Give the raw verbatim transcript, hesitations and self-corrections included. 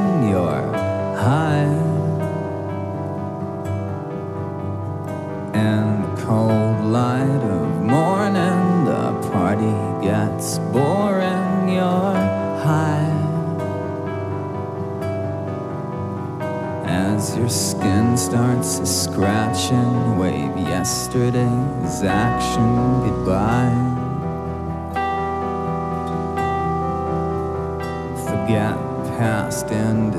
when you're high. In the cold light of morning, the party gets boring, you're high. As your skin starts to scratch and wave yesterday's action goodbye. Forget past and